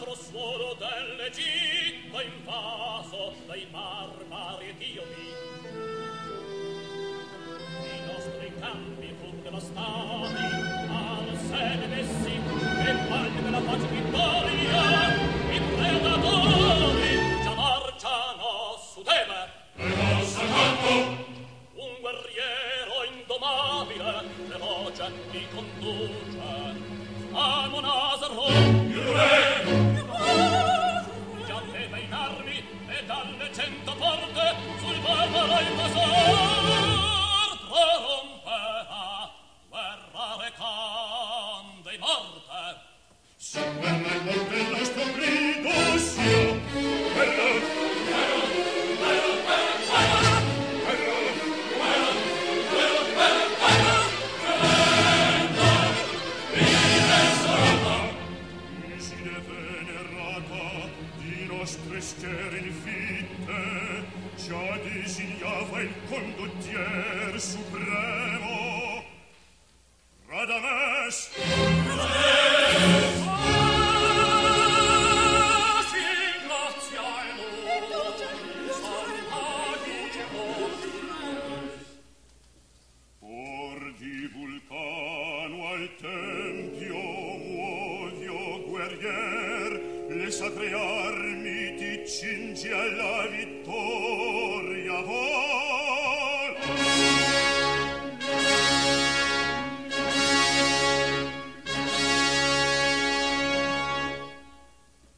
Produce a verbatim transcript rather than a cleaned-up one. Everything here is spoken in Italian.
sacro suolo dell'Egitto invaso dai barbari ed io vi. I nostri campi pur devastati al sede messi e qualche della pace vittoria i predatori già marciano su Tebe. E mossa campo un guerriero indomabile le voce mi conduce a Monasaro il re, il re già aveva in armi e dalle cento porte sul barbaro invasor proromperà guerra recande e morte. Se guerra e morte il nostro grido sia guerra. Nostre schiere infitte già designava il condottier supremo Radames Radames ah, sì, grazie a lui or di Vulcano al tempio muovio guerrier le sacre armi ti cingi alla vittoria.